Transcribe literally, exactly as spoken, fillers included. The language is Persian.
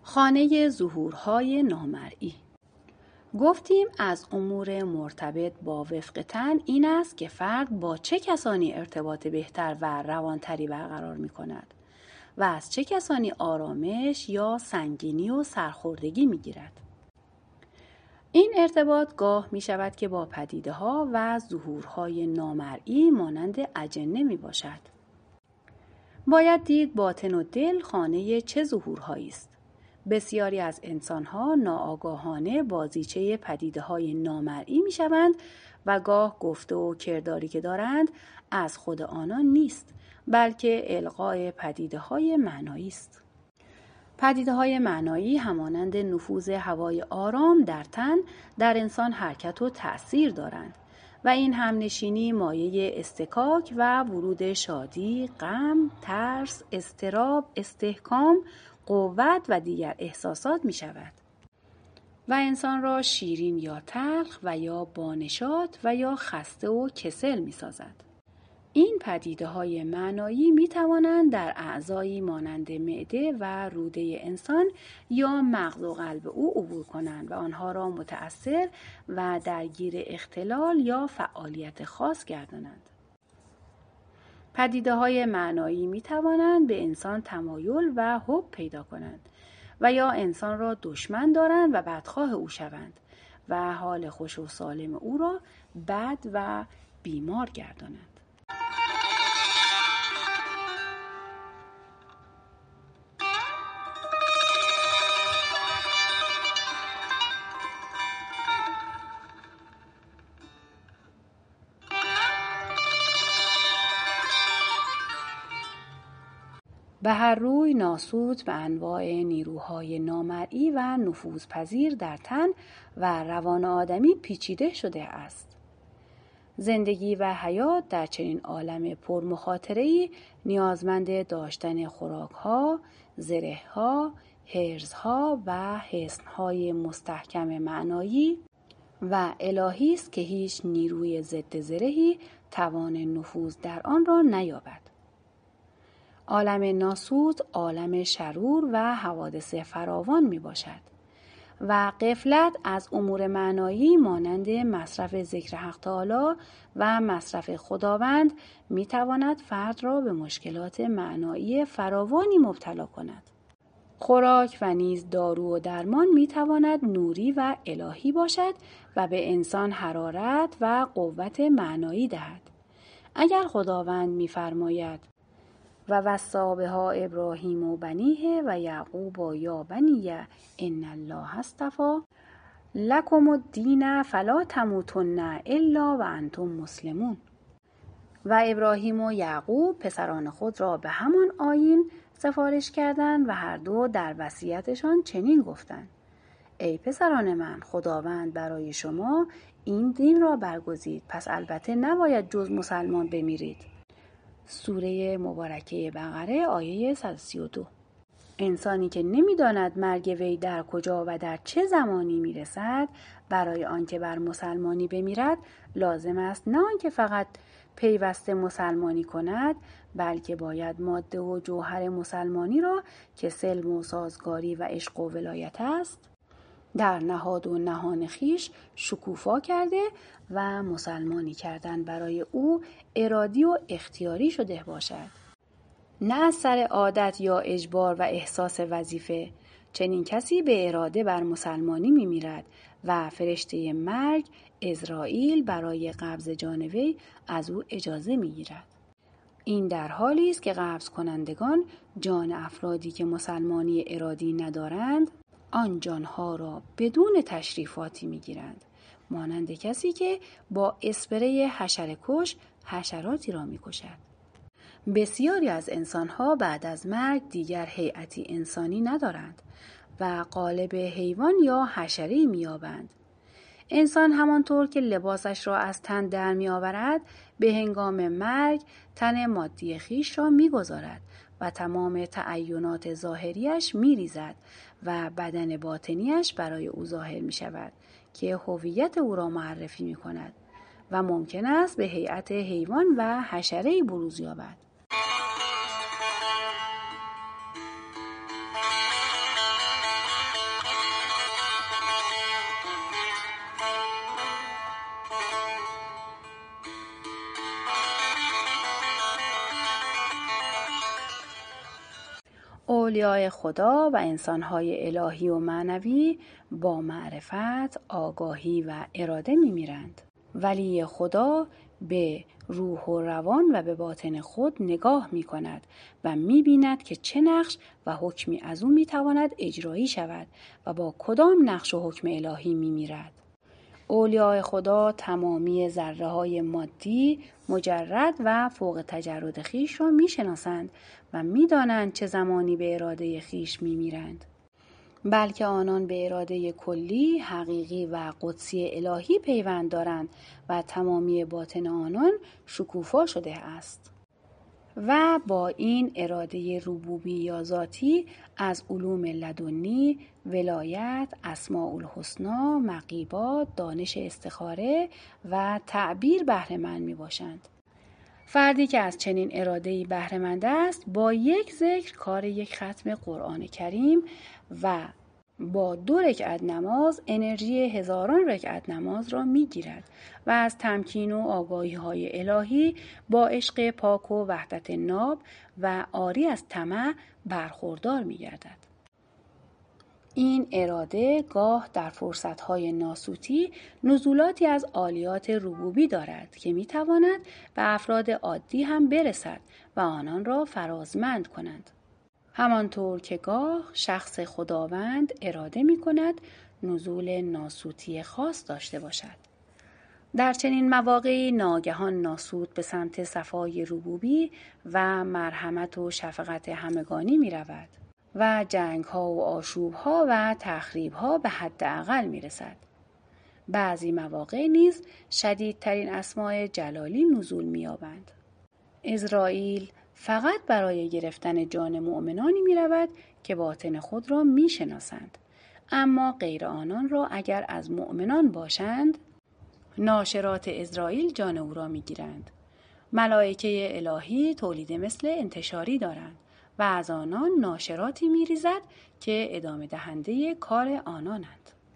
خانه ظهورهای نامرئی. گفتیم از امور مرتبط با وفق تن این است که فرد با چه کسانی ارتباط بهتر و روانتری برقرار می کند و از چه کسانی آرامش یا سنگینی و سرخوردگی می گیرد. این ارتباط گاه می شود که با پدیده ها و ظهورهای نامرئی مانند اجنه می باشد. باید دید باطن و دل خانه چه ظهورهایی است. بسیاری از انسانها ناآگاهانه بازیچه پدیده های نامرئی می شوند و گاه گفته و کرداری که دارند از خود آنان نیست، بلکه القای پدیده های معنایی است. پدیده های معنایی همانند نفوذ هوای آرام در تن در انسان حرکت و تأثیر دارند و این همنشینی مایه استکاک و ورود شادی، غم، ترس، اضطراب، استحکام، قوت و دیگر احساسات می شود و انسان را شیرین یا تلخ و یا بانشاط و یا خسته و کسل می سازد. این پدیده های معنایی می توانند در اعضایی مانند معده و روده انسان یا مغز و قلب او عبور کنند و آنها را متأثر و درگیر اختلال یا فعالیت خاص گردانند. پدیده های معنایی می توانند به انسان تمایل و حب پیدا کنند و یا انسان را دشمن دارند و بدخواه او شوند و حال خوش و سالم او را بد و بیمار گردانند. به هر روی ناسوت به انواع نیروهای نامرئی و نفوذپذیر در تن و روان آدمی پیچیده شده است. زندگی و حیات در چنین عالم پرمخاطره‌ای نیازمند داشتن خوراک‌ها، زره‌ها، حرزها و حصن‌های مستحکم معنایی و الهی است که هیچ نیروی ضد زرهی توان نفوذ در آن را نیابد. عالم ناسوت عالم شرور و حوادث فراوان می باشد و غفلت از امور معنایی مانند مصرف ذکر حق تعالی و مصرف خداوند می تواند فرد را به مشکلات معنایی فراوانی مبتلا کند. خوراک و نیز دارو و درمان می تواند نوری و الهی باشد و به انسان حرارت و قوت معنایی دهد. اگر خداوند می فرماید و وصی بها ابراهیم و بنیه و یعقوب و یا بنی ان الله اصطفی لکم الدین فلا تموتن الا و انتم مسلمون. و ابراهیم و یعقوب پسران خود را به همان آیین سفارش کردند و هر دو در وصیتشان چنین گفتند: ای پسران من، خداوند برای شما این دین را برگزید، پس البته نباید جز مسلمان بمیرید. سوره مبارکه بقره آیه صد و سی و دو. انسانی که نمی‌داند مرگ وی در کجا و در چه زمانی میرسد، برای آنکه بر مسلمانی بمیرد لازم است نه آنکه فقط پیوسته مسلمانی کند، بلکه باید ماده و جوهر مسلمانی را که سلم و سازگاری و عشق و ولایت است در نهاد و نهان خیش شکوفا کرده و مسلمانی کردن برای او ارادی و اختیاری شده باشد، نه از سر عادت یا اجبار و احساس وظیفه. چنین کسی به اراده بر مسلمانی می میرد و فرشته مرگ عزراییل برای قبض جان وی از او اجازه می گیرد. این در حالی است که قبض کنندگان جان افرادی که مسلمانی ارادی ندارند آن جانها را بدون تشریفاتی می گیرند، مانند کسی که با اسپری حشره کش حشراتی را می کشد. بسیاری از انسانها بعد از مرگ دیگر هیئتی انسانی ندارند و قالب حیوان یا حشره‌ای می‌یابند. انسان همانطور که لباسش را از تن در می‌آورد، به هنگام مرگ تن مادی خویش را می‌گذارد و تمام تعینات ظاهریش می‌ریزد و بدن باطنیش برای او ظاهر می‌شود که هویت او را معرفی می‌کند و ممکن است به هیئت حیوان و حشره‌ای بروز یابد. اولیای خدا و انسانهای الهی و معنوی با معرفت، آگاهی و اراده میمیرند. ولی خدا به روح و روان و به باطن خود نگاه می کند و می بیند که چه نقش و حکمی از او می تواند اجرایی شود و با کدام نقش و حکم الهی می میرد. اولیای خدا تمامی ذره های مادی مجرد و فوق تجرد خیش را می شناسند و می دانند چه زمانی به اراده خیش می میرند. بلکه آنان به اراده کلی، حقیقی و قدسی الهی پیوند دارند و تمامی باطن آنان شکوفا شده است. و با این اراده ربوبی یا ذاتی از علوم لدنی، ولایت، اسماء الحسنا، مغیبات، دانش استخاره و تعبیر بهره مند می باشند. فردی که از چنین اراده‌ای بهره مند است با یک ذکر کار یک ختم قرآن کریم و با دو رکعت نماز انرژی هزاران رکعت نماز را میگیرد و از تمکین و آگاهی های الهی با عشق پاک و وحدت ناب و عاری از طمع برخوردار میگردد. این اراده گاه در فرصتهای ناسوتی نزولاتی از عالیات ربوبی دارد که میتواند به افراد عادی هم برسد و آنان را فرازمند کنند. همانطور که گاه شخص خداوند اراده می کند نزول ناسوتی خاص داشته باشد. در چنین مواقعی ناگهان ناسوت به سمت صفای ربوبی و مرحمت و شفقت همگانی می رود و جنگ ها و آشوب ها و تخریب ها به حد اقل می رسد. بعضی مواقع نیز شدیدترین اسماء جلالی نزول می یابند. عزرائیل فقط برای گرفتن جان مؤمنانی می رود که باطن خود را می شناسند. اما غیر آنان را اگر از مؤمنان باشند ناشرات عزرائیل جان او را می گیرند. ملائکه الهی تولید مثل انتشاری دارند و از آنان ناشراتی می ریزد که ادامه دهنده کار آنانند.